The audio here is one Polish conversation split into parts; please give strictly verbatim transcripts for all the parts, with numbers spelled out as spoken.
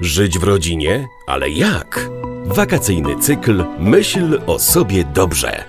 Żyć w rodzinie? Ale jak? Wakacyjny cykl Myśl o sobie dobrze.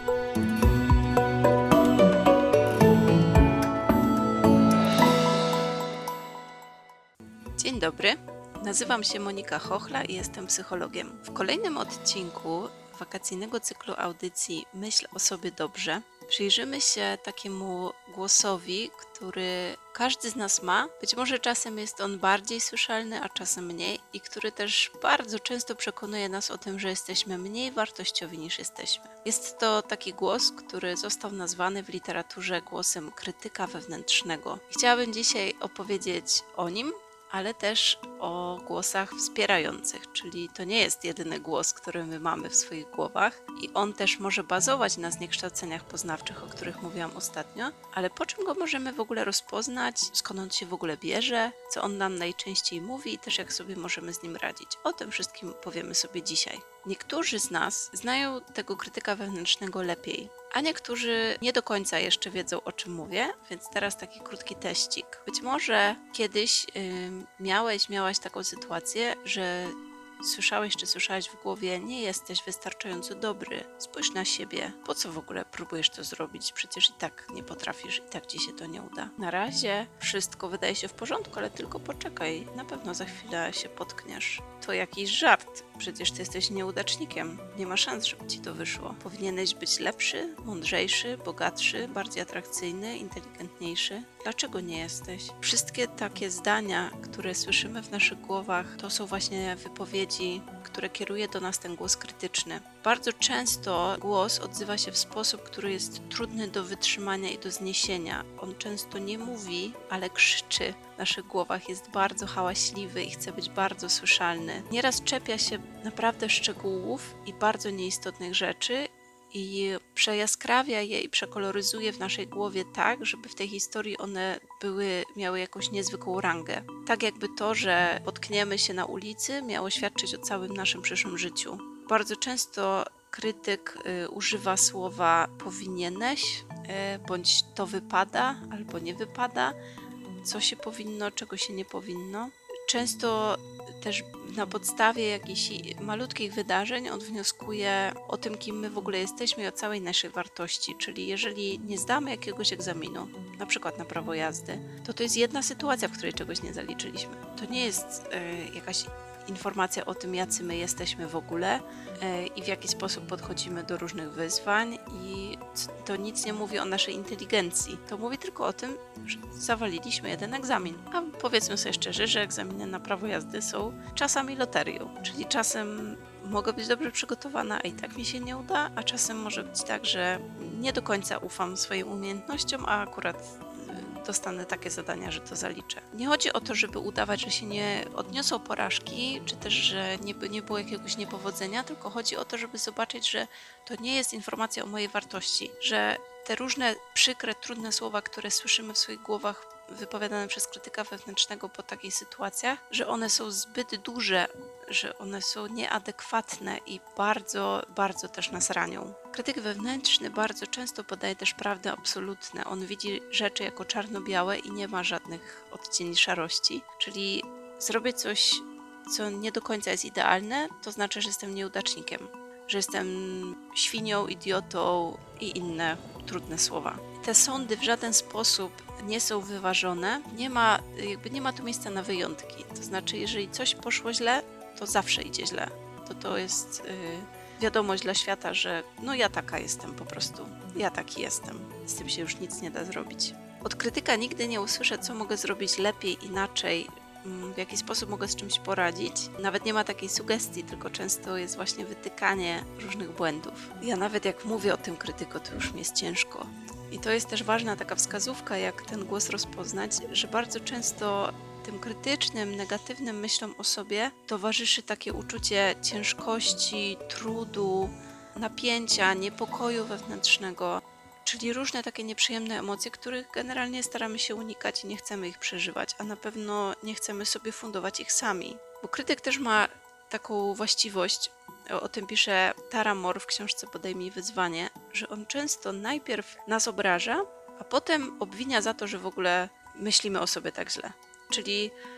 Dzień dobry, nazywam się Monika Chochla i jestem psychologiem. W kolejnym odcinku wakacyjnego cyklu audycji Myśl o sobie dobrze przyjrzymy się takiemu głosowi, który każdy z nas ma. Być może czasem jest on bardziej słyszalny, a czasem mniej i który też bardzo często przekonuje nas o tym, że jesteśmy mniej wartościowi niż jesteśmy. Jest to taki głos, który został nazwany w literaturze głosem krytyka wewnętrznego. Chciałabym dzisiaj opowiedzieć o nim, ale też o głosach wspierających, czyli to nie jest jedyny głos, który my mamy w swoich głowach i on też może bazować na zniekształceniach poznawczych, o których mówiłam ostatnio, ale po czym go możemy w ogóle rozpoznać, skąd on się w ogóle bierze, co on nam najczęściej mówi i też jak sobie możemy z nim radzić. O tym wszystkim powiemy sobie dzisiaj. Niektórzy z nas znają tego krytyka wewnętrznego lepiej, a niektórzy nie do końca jeszcze wiedzą, o czym mówię, więc teraz taki krótki teścik. Być może kiedyś yy, miałeś, miałaś taką sytuację, że słyszałeś czy słyszałaś w głowie: nie jesteś wystarczająco dobry, spójrz na siebie, po co w ogóle próbujesz to zrobić, przecież i tak nie potrafisz, i tak ci się to nie uda. Na razie wszystko wydaje się w porządku, ale tylko poczekaj, na pewno za chwilę się potkniesz. To jakiś żart, przecież ty jesteś nieudacznikiem, nie ma szans, żeby ci to wyszło. Powinieneś być lepszy, mądrzejszy, bogatszy, bardziej atrakcyjny, inteligentniejszy. Dlaczego nie jesteś? Wszystkie takie zdania, które słyszymy w naszych głowach, to są właśnie wypowiedzi, które kieruje do nas ten głos krytyczny. Bardzo często głos odzywa się w sposób, który jest trudny do wytrzymania i do zniesienia. On często nie mówi, ale krzyczy. W naszych głowach jest bardzo hałaśliwy i chce być bardzo słyszalny. Nieraz czepia się naprawdę szczegółów i bardzo nieistotnych rzeczy i przejaskrawia je i przekoloryzuje w naszej głowie tak, żeby w tej historii one były, miały jakąś niezwykłą rangę. Tak jakby to, że potkniemy się na ulicy, miało świadczyć o całym naszym przyszłym życiu. Bardzo często krytyk y, używa słowa powinieneś, y, bądź to wypada, albo nie wypada, co się powinno, czego się nie powinno. Często też na podstawie jakichś malutkich wydarzeń on wnioskuje o tym, kim my w ogóle jesteśmy i o całej naszej wartości. Czyli jeżeli nie zdamy jakiegoś egzaminu, na przykład na prawo jazdy, to to jest jedna sytuacja, w której czegoś nie zaliczyliśmy. To nie jest y, jakaś informacja o tym, jacy my jesteśmy w ogóle y, i w jaki sposób podchodzimy do różnych wyzwań i to nic nie mówi o naszej inteligencji. To mówi tylko o tym, że zawaliliśmy jeden egzamin. A powiedzmy sobie szczerze, że egzaminy na prawo jazdy są czasami loterią, czyli czasem mogę być dobrze przygotowana, a i tak mi się nie uda, a czasem może być tak, że nie do końca ufam swoim umiejętnościom, a akurat dostanę takie zadania, że to zaliczę. Nie chodzi o to, żeby udawać, że się nie odniosą porażki, czy też, że nie, nie było jakiegoś niepowodzenia, tylko chodzi o to, żeby zobaczyć, że to nie jest informacja o mojej wartości, że te różne przykre, trudne słowa, które słyszymy w swoich głowach wypowiadane przez krytyka wewnętrznego po takich sytuacjach, że one są zbyt duże, że one są nieadekwatne i bardzo, bardzo też nas ranią. Krytyk wewnętrzny bardzo często podaje też prawdy absolutne. On widzi rzeczy jako czarno-białe i nie ma żadnych odcieni szarości. Czyli zrobię coś, co nie do końca jest idealne, to znaczy, że jestem nieudacznikiem, że jestem świnią, idiotą i inne trudne słowa. Te sądy w żaden sposób nie są wyważone, nie ma, jakby nie ma tu miejsca na wyjątki. To znaczy, jeżeli coś poszło źle, to zawsze idzie źle. To to jest yy, wiadomość dla świata, że no ja taka jestem po prostu, ja taki jestem. Z tym się już nic nie da zrobić. Od krytyka nigdy nie usłyszę, co mogę zrobić lepiej, inaczej, w jaki sposób mogę z czymś poradzić. Nawet nie ma takiej sugestii, tylko często jest właśnie wytykanie różnych błędów. Ja nawet jak mówię o tym krytyku, to już mi jest ciężko. I to jest też ważna taka wskazówka, jak ten głos rozpoznać, że bardzo często tym krytycznym, negatywnym myślom o sobie towarzyszy takie uczucie ciężkości, trudu, napięcia, niepokoju wewnętrznego, czyli różne takie nieprzyjemne emocje, których generalnie staramy się unikać i nie chcemy ich przeżywać, a na pewno nie chcemy sobie fundować ich sami. Bo krytyk też ma taką właściwość, o, o tym pisze Tara Moore w książce Podejmij wyzwanie, że on często najpierw nas obraża, a potem obwinia za to, że w ogóle myślimy o sobie tak źle. Czyli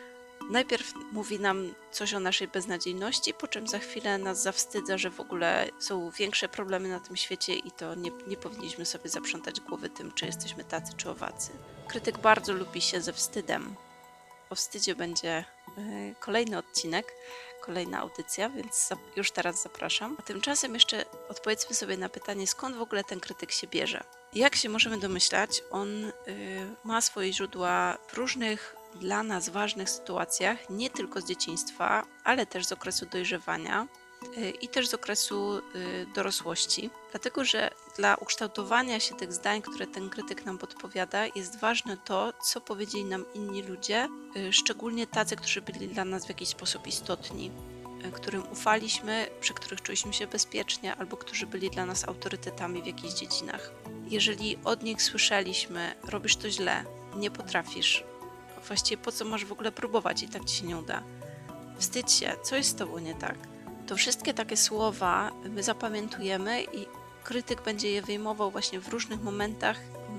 Najpierw mówi nam coś o naszej beznadziejności, po czym za chwilę nas zawstydza, że w ogóle są większe problemy na tym świecie i to nie, nie powinniśmy sobie zaprzątać głowy tym, czy jesteśmy tacy, czy owacy. Krytyk bardzo lubi się ze wstydem. O wstydzie będzie y, kolejny odcinek, kolejna audycja, więc za, już teraz zapraszam. A tymczasem jeszcze odpowiedzmy sobie na pytanie, skąd w ogóle ten krytyk się bierze. Jak się możemy domyślać, on y, ma swoje źródła w różnych dla nas ważnych sytuacjach, nie tylko z dzieciństwa, ale też z okresu dojrzewania y, i też z okresu y, dorosłości. Dlatego, że dla ukształtowania się tych zdań, które ten krytyk nam podpowiada, jest ważne to, co powiedzieli nam inni ludzie, y, szczególnie tacy, którzy byli dla nas w jakiś sposób istotni, y, którym ufaliśmy, przy których czuliśmy się bezpiecznie, albo którzy byli dla nas autorytetami w jakichś dziedzinach. Jeżeli od nich słyszeliśmy, robisz to źle, nie potrafisz, właściwie po co masz w ogóle próbować i tak ci się nie uda, wstydź się, co jest z tobą nie tak, to wszystkie takie słowa my zapamiętujemy i krytyk będzie je wyjmował właśnie w różnych momentach,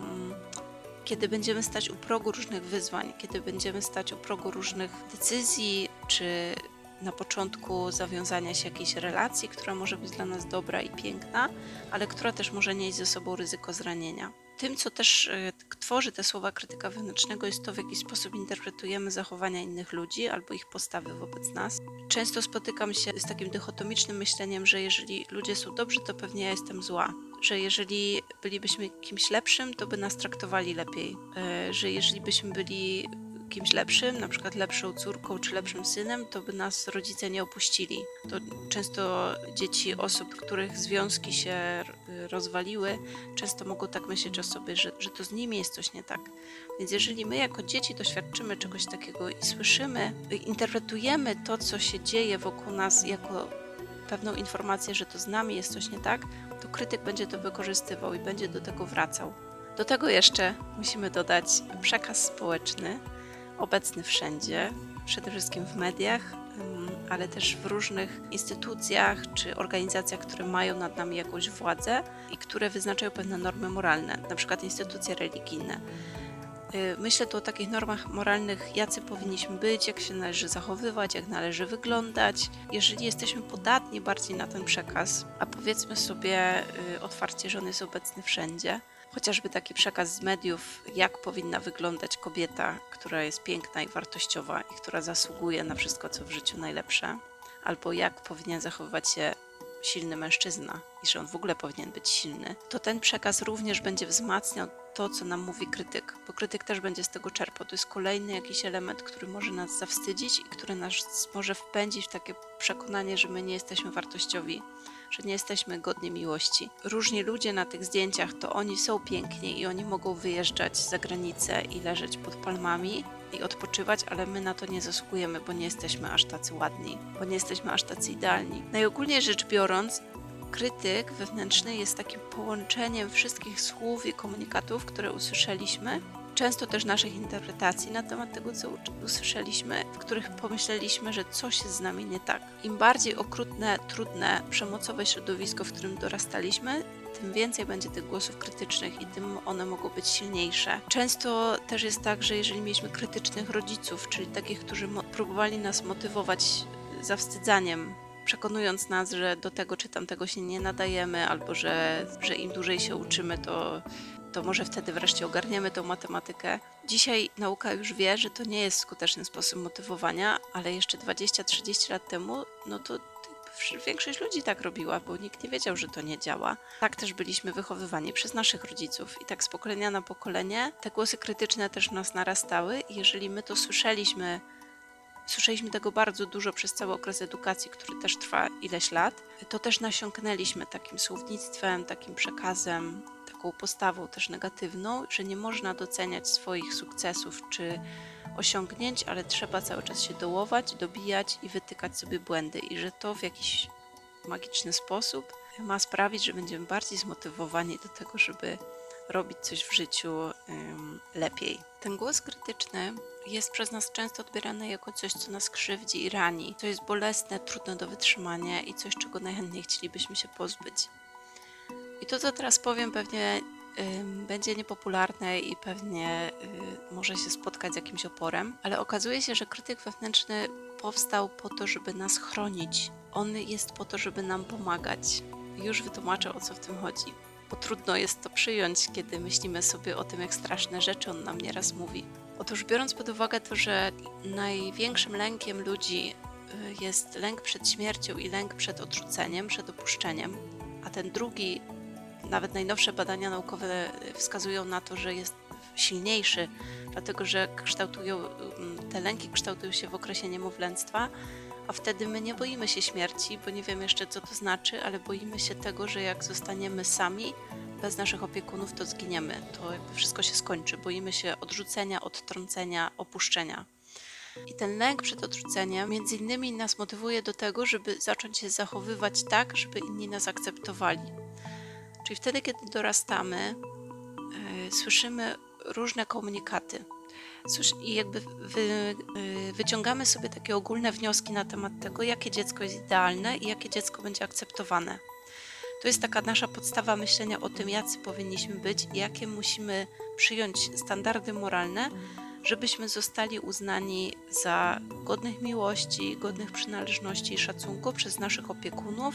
kiedy będziemy stać u progu różnych wyzwań, kiedy będziemy stać u progu różnych decyzji, czy na początku zawiązania się jakiejś relacji, która może być dla nas dobra i piękna, ale która też może nieść ze sobą ryzyko zranienia. Tym, co też y, tworzy te słowa krytyka wewnętrznego, jest to, w jaki sposób interpretujemy zachowania innych ludzi albo ich postawy wobec nas. Często spotykam się z takim dychotomicznym myśleniem, że jeżeli ludzie są dobrzy, to pewnie ja jestem zła. Że jeżeli bylibyśmy kimś lepszym, to by nas traktowali lepiej. Y, że jeżeli byśmy byli kimś lepszym, na przykład lepszą córką czy lepszym synem, to by nas rodzice nie opuścili. To często dzieci osób, których związki się rozwaliły, często mogą tak myśleć o sobie, że, że to z nimi jest coś nie tak. Więc jeżeli my jako dzieci doświadczymy czegoś takiego i słyszymy, interpretujemy to, co się dzieje wokół nas jako pewną informację, że to z nami jest coś nie tak, to krytyk będzie to wykorzystywał i będzie do tego wracał. Do tego jeszcze musimy dodać przekaz społeczny, obecny wszędzie, przede wszystkim w mediach, ale też w różnych instytucjach czy organizacjach, które mają nad nami jakąś władzę i które wyznaczają pewne normy moralne, na przykład instytucje religijne. Myślę tu o takich normach moralnych, jacy powinniśmy być, jak się należy zachowywać, jak należy wyglądać. Jeżeli jesteśmy podatni bardziej na ten przekaz, a powiedzmy sobie otwarcie, że on jest obecny wszędzie, chociażby taki przekaz z mediów, jak powinna wyglądać kobieta, która jest piękna i wartościowa i która zasługuje na wszystko, co w życiu najlepsze, albo jak powinien zachowywać się silny mężczyzna i że on w ogóle powinien być silny, to ten przekaz również będzie wzmacniał to, co nam mówi krytyk, bo krytyk też będzie z tego czerpał. To jest kolejny jakiś element, który może nas zawstydzić i który nas może wpędzić w takie przekonanie, że my nie jesteśmy wartościowi, że nie jesteśmy godni miłości. Różni ludzie na tych zdjęciach, to oni są piękni i oni mogą wyjeżdżać za granicę i leżeć pod palmami i odpoczywać, ale my na to nie zasługujemy, bo nie jesteśmy aż tacy ładni, bo nie jesteśmy aż tacy idealni. Najogólniej rzecz biorąc, krytyk wewnętrzny jest takim połączeniem wszystkich słów i komunikatów, które usłyszeliśmy, często też naszych interpretacji na temat tego, co usłyszeliśmy, w których pomyśleliśmy, że coś jest z nami nie tak. Im bardziej okrutne, trudne, przemocowe środowisko, w którym dorastaliśmy, tym więcej będzie tych głosów krytycznych i tym one mogą być silniejsze. Często też jest tak, że jeżeli mieliśmy krytycznych rodziców, czyli takich, którzy mo- próbowali nas motywować zawstydzaniem, przekonując nas, że do tego czy tamtego się nie nadajemy, albo że, że im dłużej się uczymy, to to może wtedy wreszcie ogarniemy tę matematykę. Dzisiaj nauka już wie, że to nie jest skuteczny sposób motywowania, ale jeszcze dwadzieścia trzydzieści lat temu, no to większość ludzi tak robiła, bo nikt nie wiedział, że to nie działa. Tak też byliśmy wychowywani przez naszych rodziców i tak z pokolenia na pokolenie te głosy krytyczne też w nas narastały i jeżeli my to słyszeliśmy, słyszeliśmy tego bardzo dużo przez cały okres edukacji, który też trwa ileś lat, to też nasiąknęliśmy takim słownictwem, takim przekazem, taką postawą też negatywną, że nie można doceniać swoich sukcesów czy osiągnięć, ale trzeba cały czas się dołować, dobijać i wytykać sobie błędy i że to w jakiś magiczny sposób ma sprawić, że będziemy bardziej zmotywowani do tego, żeby robić coś w życiu um, lepiej. Ten głos krytyczny jest przez nas często odbierany jako coś, co nas krzywdzi i rani, co jest bolesne, trudne do wytrzymania i coś, czego najchętniej chcielibyśmy się pozbyć. I to, co teraz powiem, pewnie ym, będzie niepopularne i pewnie y, może się spotkać z jakimś oporem, ale okazuje się, że krytyk wewnętrzny powstał po to, żeby nas chronić. On jest po to, żeby nam pomagać. Już wytłumaczę, o co w tym chodzi, bo trudno jest to przyjąć, kiedy myślimy sobie o tym, jak straszne rzeczy on nam nieraz mówi. Otóż biorąc pod uwagę to, że największym lękiem ludzi y, jest lęk przed śmiercią i lęk przed odrzuceniem, przed opuszczeniem, a ten drugi, nawet najnowsze badania naukowe wskazują na to, że jest silniejszy, dlatego że kształtują, te lęki kształtują się w okresie niemowlęctwa, a wtedy my nie boimy się śmierci, bo nie wiemy jeszcze, co to znaczy, ale boimy się tego, że jak zostaniemy sami, bez naszych opiekunów, to zginiemy. To jakby wszystko się skończy. Boimy się odrzucenia, odtrącenia, opuszczenia. I ten lęk przed odrzuceniem między innymi nas motywuje do tego, żeby zacząć się zachowywać tak, żeby inni nas akceptowali. Czyli wtedy, kiedy dorastamy, yy, słyszymy różne komunikaty. I jakby wy, yy, wyciągamy sobie takie ogólne wnioski na temat tego, jakie dziecko jest idealne i jakie dziecko będzie akceptowane. To jest taka nasza podstawa myślenia o tym, jacy powinniśmy być i jakie musimy przyjąć standardy moralne, żebyśmy zostali uznani za godnych miłości, godnych przynależności i szacunku przez naszych opiekunów,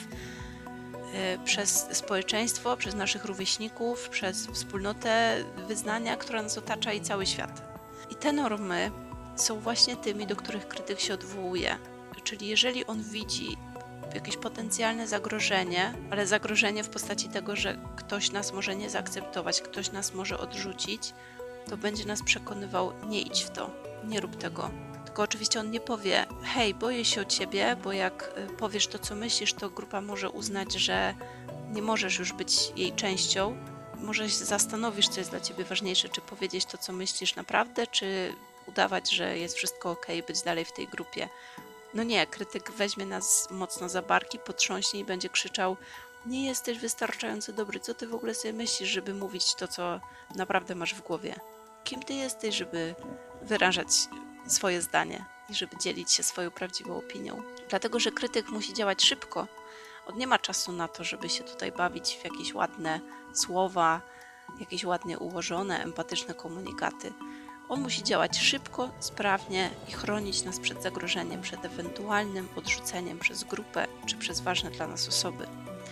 przez społeczeństwo, przez naszych rówieśników, przez wspólnotę wyznania, która nas otacza i cały świat. I te normy są właśnie tymi, do których krytyk się odwołuje. Czyli jeżeli on widzi jakieś potencjalne zagrożenie, ale zagrożenie w postaci tego, że ktoś nas może nie zaakceptować, ktoś nas może odrzucić, to będzie nas przekonywał: nie idź w to, nie rób tego. Tylko oczywiście on nie powie: hej, boję się o ciebie, bo jak powiesz to, co myślisz, to grupa może uznać, że nie możesz już być jej częścią. Może się zastanowisz, co jest dla ciebie ważniejsze, czy powiedzieć to, co myślisz naprawdę, czy udawać, że jest wszystko okej, okay, być dalej w tej grupie. No nie, krytyk weźmie nas mocno za barki, potrząśnie i będzie krzyczał: nie jesteś wystarczająco dobry, co ty w ogóle sobie myślisz, żeby mówić to, co naprawdę masz w głowie? Kim ty jesteś, żeby wyrażać swoje zdanie i żeby dzielić się swoją prawdziwą opinią? Dlatego, że krytyk musi działać szybko. On nie ma czasu na to, żeby się tutaj bawić w jakieś ładne słowa, jakieś ładnie ułożone, empatyczne komunikaty. On musi działać szybko, sprawnie i chronić nas przed zagrożeniem, przed ewentualnym odrzuceniem przez grupę czy przez ważne dla nas osoby.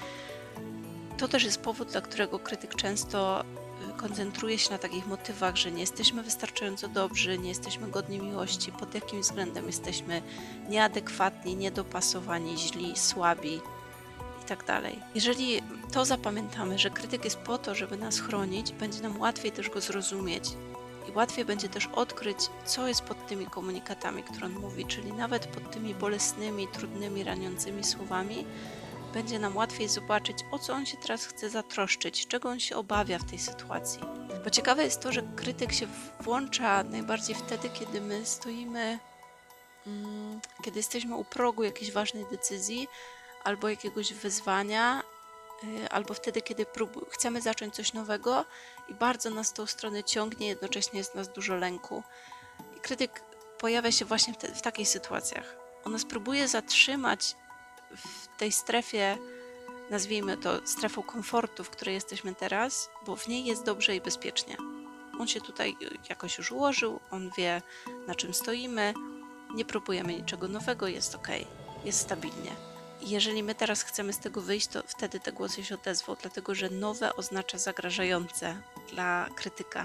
To też jest powód, dla którego krytyk często koncentruje się na takich motywach, że nie jesteśmy wystarczająco dobrzy, nie jesteśmy godni miłości, pod jakim względem jesteśmy nieadekwatni, niedopasowani, źli, słabi i tak dalej. Jeżeli to zapamiętamy, że krytyk jest po to, żeby nas chronić, będzie nam łatwiej też go zrozumieć. I łatwiej będzie też odkryć, co jest pod tymi komunikatami, które on mówi, czyli nawet pod tymi bolesnymi, trudnymi, raniącymi słowami będzie nam łatwiej zobaczyć, o co on się teraz chce zatroszczyć, czego on się obawia w tej sytuacji. Bo ciekawe jest to, że krytyk się włącza najbardziej wtedy, kiedy my stoimy, mm, kiedy jesteśmy u progu jakiejś ważnej decyzji albo jakiegoś wyzwania, albo wtedy, kiedy prób- chcemy zacząć coś nowego i bardzo nas w tą stronę ciągnie, jednocześnie jest w nas dużo lęku. I krytyk pojawia się właśnie w, te, w takich sytuacjach. On nas próbuje zatrzymać w tej strefie, nazwijmy to strefą komfortu, w której jesteśmy teraz, bo w niej jest dobrze i bezpiecznie. On się tutaj jakoś już ułożył, on wie, na czym stoimy, nie próbujemy niczego nowego, jest okej, jest stabilnie. I jeżeli my teraz chcemy z tego wyjść, to wtedy te głosy się odezwą, dlatego że nowe oznacza zagrażające dla krytyka.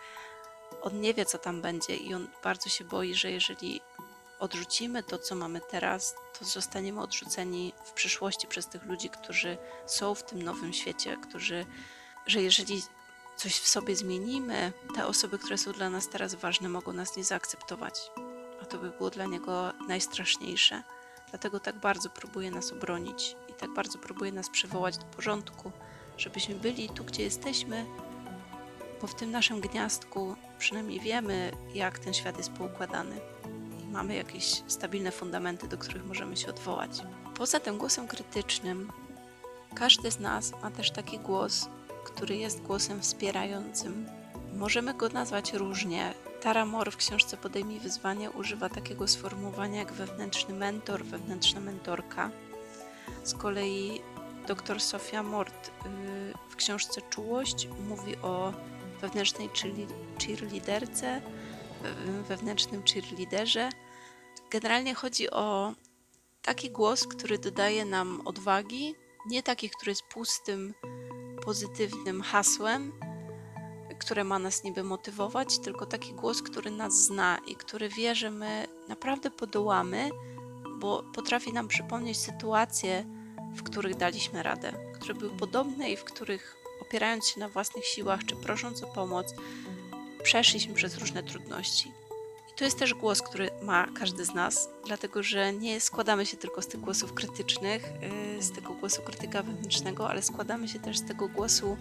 On nie wie, co tam będzie i on bardzo się boi, że jeżeli odrzucimy to, co mamy teraz, to zostaniemy odrzuceni w przyszłości przez tych ludzi, którzy są w tym nowym świecie, którzy, że jeżeli coś w sobie zmienimy, te osoby, które są dla nas teraz ważne, mogą nas nie zaakceptować. A to by było dla niego najstraszniejsze. Dlatego tak bardzo próbuje nas obronić i tak bardzo próbuje nas przywołać do porządku, żebyśmy byli tu, gdzie jesteśmy, bo w tym naszym gniazdku przynajmniej wiemy, jak ten świat jest poukładany i mamy jakieś stabilne fundamenty, do których możemy się odwołać. Poza tym głosem krytycznym, każdy z nas ma też taki głos, który jest głosem wspierającym. Możemy go nazwać różnie. Tara Moore w książce Podejmij wyzwanie używa takiego sformułowania jak wewnętrzny mentor, wewnętrzna mentorka. Z kolei dr Sophia Mort w książce Czułość mówi o wewnętrznej cheerleaderce, wewnętrznym cheerleaderze. Generalnie chodzi o taki głos, który dodaje nam odwagi, nie taki, który jest pustym, pozytywnym hasłem, które ma nas niby motywować, tylko taki głos, który nas zna i który wie, że my naprawdę podołamy, bo potrafi nam przypomnieć sytuacje, w których daliśmy radę, które były podobne i w których, opierając się na własnych siłach czy prosząc o pomoc, przeszliśmy przez różne trudności. I to jest też głos, który ma każdy z nas, dlatego że nie składamy się tylko z tych głosów krytycznych, z tego głosu krytyka wewnętrznego, ale składamy się też z tego głosu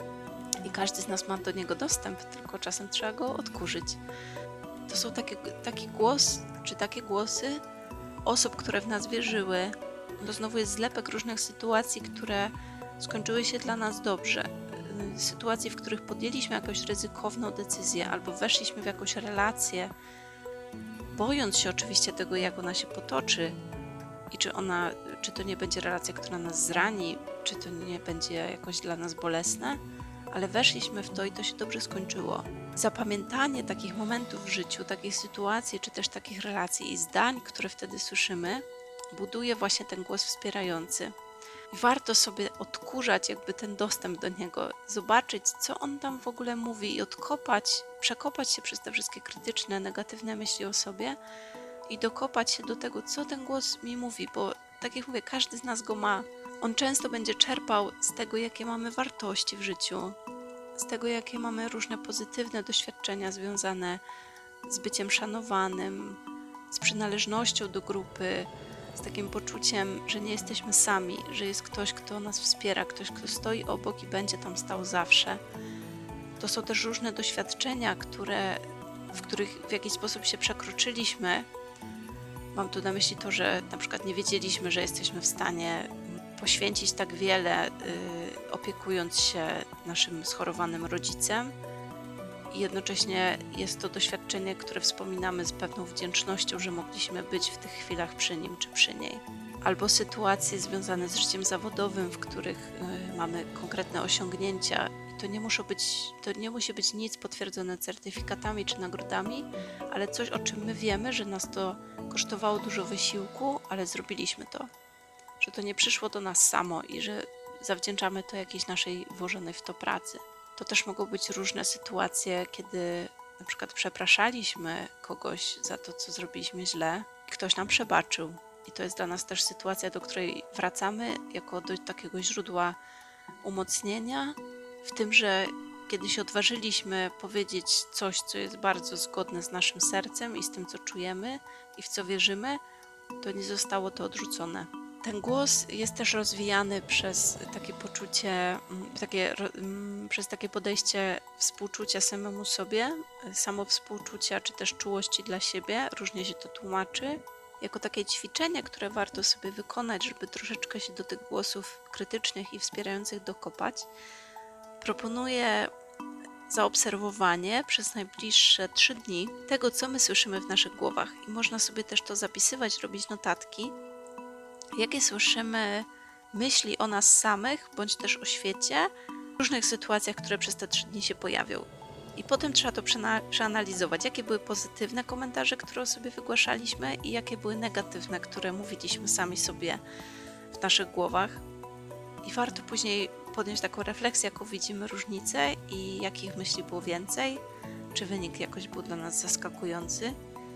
i każdy z nas ma do niego dostęp, tylko czasem trzeba go odkurzyć. To są takie, taki głos, czy takie głosy osób, które w nas wierzyły. To znowu jest zlepek różnych sytuacji, które skończyły się dla nas dobrze. Sytuacji, w których podjęliśmy jakąś ryzykowną decyzję albo weszliśmy w jakąś relację, bojąc się oczywiście tego, jak ona się potoczy i czy ona, czy to nie będzie relacja, która nas zrani, czy to nie będzie jakoś dla nas bolesne, ale weszliśmy w to i to się dobrze skończyło. Zapamiętanie takich momentów w życiu, takich sytuacji, czy też takich relacji i zdań, które wtedy słyszymy, buduje właśnie ten głos wspierający. I warto sobie odkurzać jakby ten dostęp do niego, zobaczyć, co on tam w ogóle mówi i odkopać, przekopać się przez te wszystkie krytyczne, negatywne myśli o sobie i dokopać się do tego, co ten głos mi mówi, bo tak jak mówię, każdy z nas go ma. On często będzie czerpał z tego, jakie mamy wartości w życiu, z tego, jakie mamy różne pozytywne doświadczenia związane z byciem szanowanym, z przynależnością do grupy, z takim poczuciem, że nie jesteśmy sami, że jest ktoś, kto nas wspiera, ktoś, kto stoi obok i będzie tam stał zawsze. To są też różne doświadczenia, które, w których w jakiś sposób się przekroczyliśmy. Mam tu na myśli to, że na przykład nie wiedzieliśmy, że jesteśmy w stanie poświęcić tak wiele, yy, opiekując się naszym schorowanym rodzicem. I jednocześnie jest to doświadczenie, które wspominamy z pewną wdzięcznością, że mogliśmy być w tych chwilach przy nim czy przy niej. Albo sytuacje związane z życiem zawodowym, w których y, mamy konkretne osiągnięcia. I to nie, muszą być, to nie musi być nic potwierdzone certyfikatami czy nagrodami, ale coś, o czym my wiemy, że nas to kosztowało dużo wysiłku, ale zrobiliśmy to. Że to nie przyszło do nas samo i że zawdzięczamy to jakiejś naszej włożonej w to pracy. To też mogą być różne sytuacje, kiedy na przykład przepraszaliśmy kogoś za to, co zrobiliśmy źle i ktoś nam przebaczył. I to jest dla nas też sytuacja, do której wracamy jako do takiego źródła umocnienia w tym, że kiedy się odważyliśmy powiedzieć coś, co jest bardzo zgodne z naszym sercem i z tym, co czujemy i w co wierzymy, to nie zostało to odrzucone. Ten głos jest też rozwijany przez takie poczucie, takie, przez takie podejście współczucia samemu sobie, samowspółczucia czy też czułości dla siebie, różnie się to tłumaczy. Jako takie ćwiczenie, które warto sobie wykonać, żeby troszeczkę się do tych głosów krytycznych i wspierających dokopać, proponuję zaobserwowanie przez najbliższe trzy dni tego, co my słyszymy w naszych głowach. I można sobie też to zapisywać, robić notatki, jakie słyszymy myśli o nas samych, bądź też o świecie, w różnych sytuacjach, które przez te trzy dni się pojawią. I potem trzeba to przeanalizować, jakie były pozytywne komentarze, które o sobie wygłaszaliśmy i jakie były negatywne, które mówiliśmy sami sobie w naszych głowach. I warto później podjąć taką refleksję, jaką widzimy różnicę i jakich myśli było więcej, czy wynik jakoś był dla nas zaskakujący.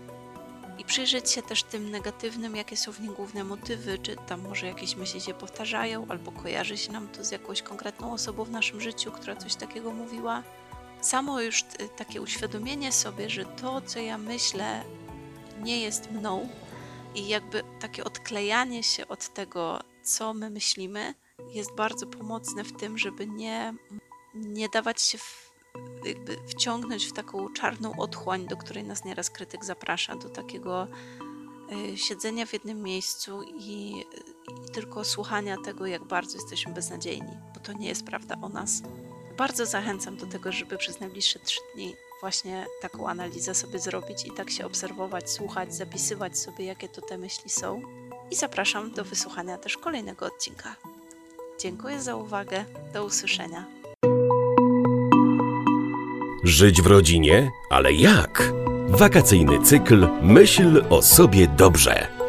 I przyjrzeć się też tym negatywnym, jakie są w nich główne motywy, czy tam może jakieś myśli się powtarzają, albo kojarzy się nam to z jakąś konkretną osobą w naszym życiu, która coś takiego mówiła. Samo już t- takie uświadomienie sobie, że to, co ja myślę, nie jest mną i jakby takie odklejanie się od tego, co my myślimy, jest bardzo pomocne w tym, żeby nie, nie dawać się w, jakby wciągnąć w taką czarną otchłań, do której nas nieraz krytyk zaprasza, do takiego y, siedzenia w jednym miejscu i, i tylko słuchania tego, jak bardzo jesteśmy beznadziejni, bo to nie jest prawda o nas. Bardzo zachęcam do tego, żeby przez najbliższe trzy dni właśnie taką analizę sobie zrobić i tak się obserwować, słuchać, zapisywać sobie, jakie to te myśli są. I zapraszam do wysłuchania też kolejnego odcinka. Dziękuję za uwagę. Do usłyszenia. Żyć w rodzinie? Ale jak? Wakacyjny cykl Myśl o sobie dobrze.